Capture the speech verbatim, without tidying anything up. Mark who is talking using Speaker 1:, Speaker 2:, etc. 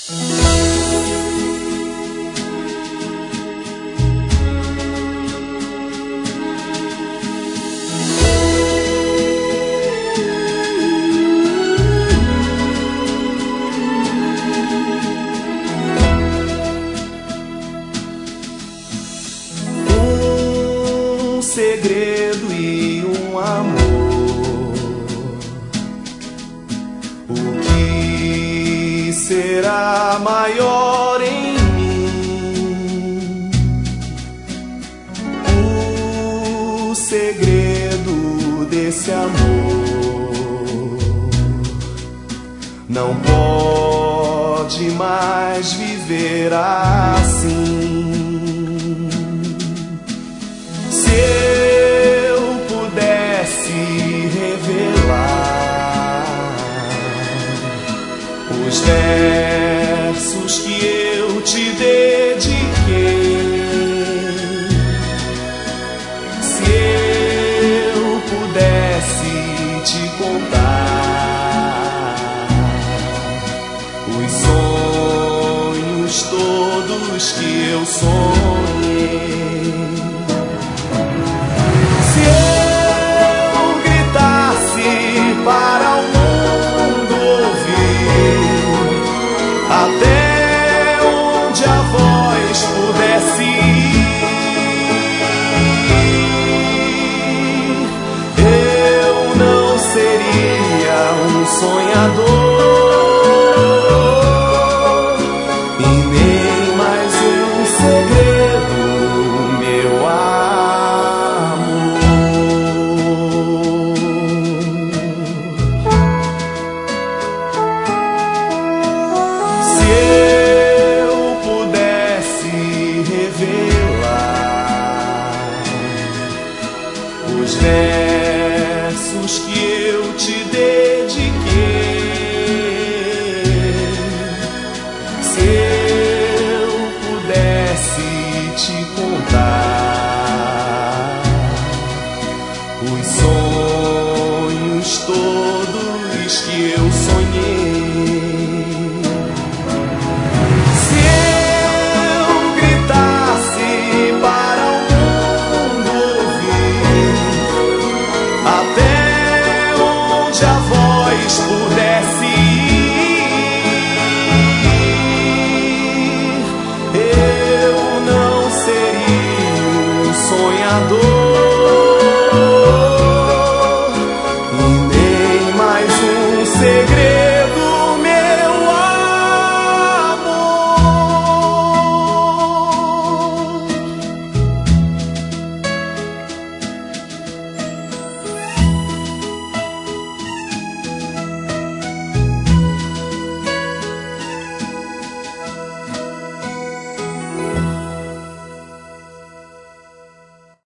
Speaker 1: Um segredo e um amor. O que será maior em mim? O segredo desse amor não pode mais viver assim. Se eu pudesse revelar os versos que eu te dediquei, se eu pudesse te contar os sonhos todos que eu sonhei, para o mundo ouvir, até onde a voz pudesse